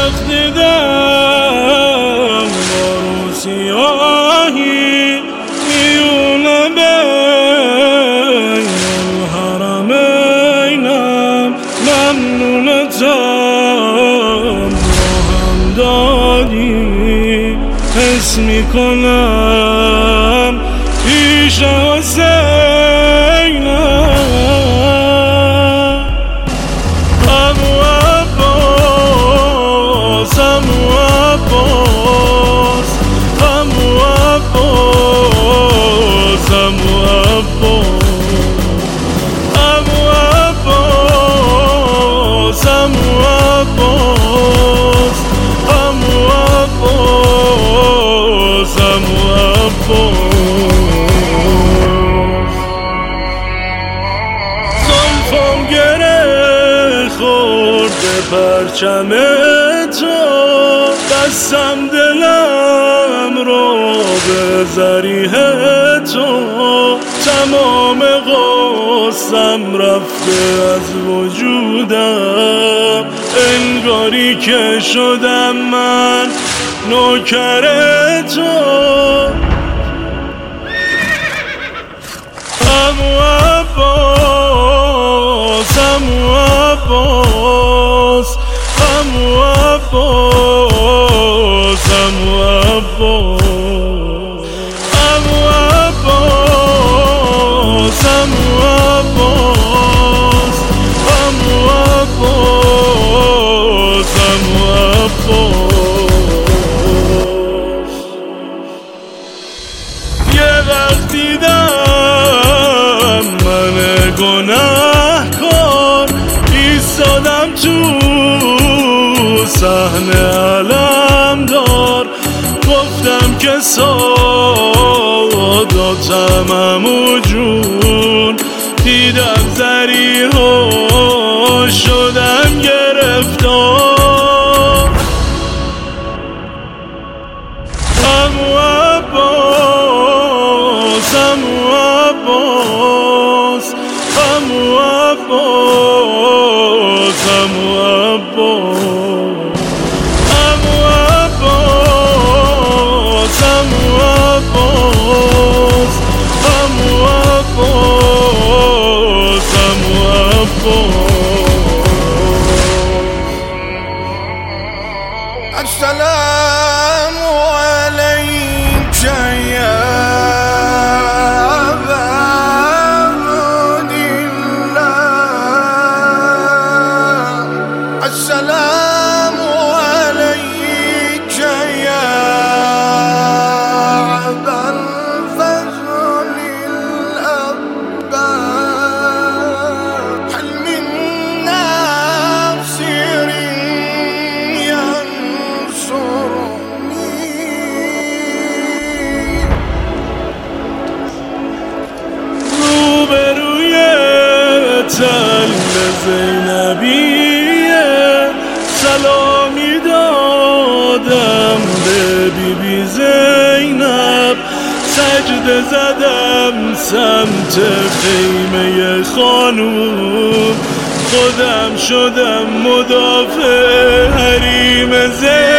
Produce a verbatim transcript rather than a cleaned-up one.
وقت دیدم بارون سیاهی میونه بین الحرمینم، ممنونتم با هم دادی. حس میکنم پیش حسینم. عمو عباس، عمو عباس، عمو عباس، عمو عباس، عمو عباس، عمو عباس، عمو عباس، عمو عباس. زلفم گره خورد به پرچم تو، بستم دلم رو به ذریح تو. تمام غصم رفته از وجودم، انگاری که شدم من نوکر تو. عمو عباس، عمو عباس، عمو عباس، عمو عباس، عمو عباس، عمو عباس، عمو عباس، عمو عباس. یه وقت دیدم من گناهکار، ایستادم تو صحنه علمدار. گفتم که سعادتم عمو جون، دیدم ذریحا شدم گرفتار. عمو عباس، عمو عباس، عمو عباس، عمو عباس، عمو عباس، عمو عباس، عمو عباس، عمو عباس. السلام عليك يا أبا عبد الله، السلام عليك يا أبا الفضل الأبا. هل من ناصر روبروی تل زینبیه سلامی دادم به بی بی زینب. سجده زدم سمت خیمه خانوم، خودم شدم مدافع حریم زینب.